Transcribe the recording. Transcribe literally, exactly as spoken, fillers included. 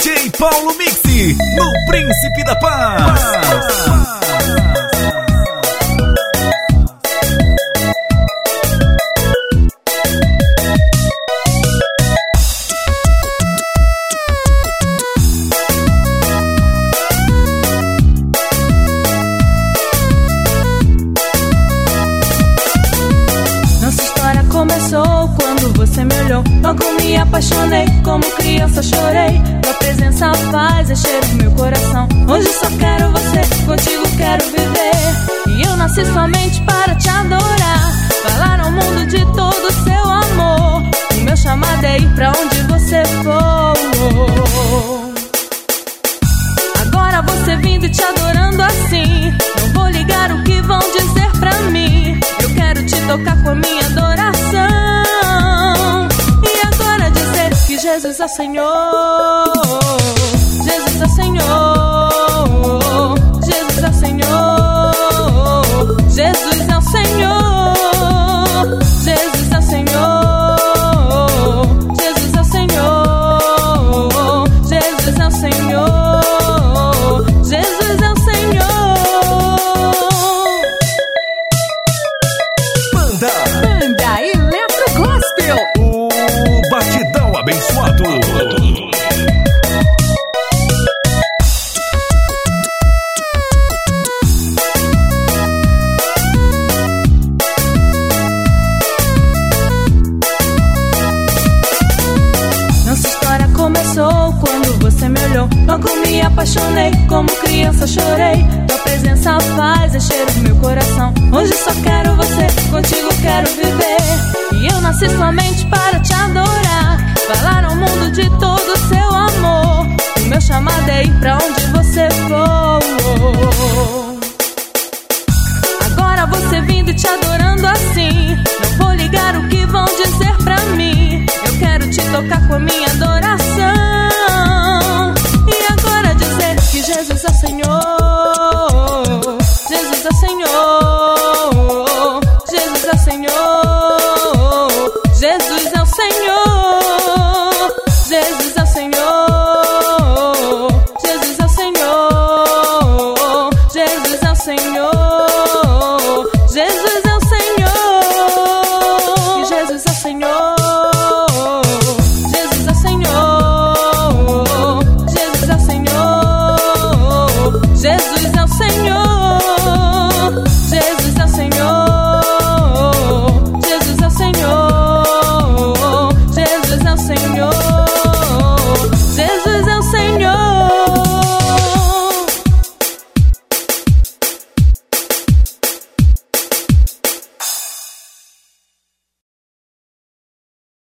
D J Paulo Mix, no Príncipe da Paz. Nossa história começou quando você me olhou. Logo me apaixonei, como criança chorei. Tua presença faz encher o meu coração. Hoje só quero você, contigo quero viver. E eu nasci somente para te adorar, falar ao mundo de todo o seu amor. O meu chamado é ir pra onde você for. Agora você vindo e te adorando assim, não vou ligar o que vão dizer pra mim. Eu quero te tocar com a minha adoração. E agora dizer que Jesus é o Senhor. Jesus é o Senhor. Jesus é o Senhor. Jesus é o Senhor. Jesus é o Senhor. Jesus é o Senhor. Jesus é o Senhor. Jesus é o Senhor. Banda Banda Eletro Gospel. O Batidão Abençoado. Nossa história começou quando você me olhou. Logo me apaixonei, como criança chorei. Tua presença faz encher o meu coração. Hoje só quero você, contigo quero viver. E eu nasci somente para te adorar, falar ao mundo de todo o seu amor. O meu chamado é ir pra onde você for. Agora você vindo e te adorando assim,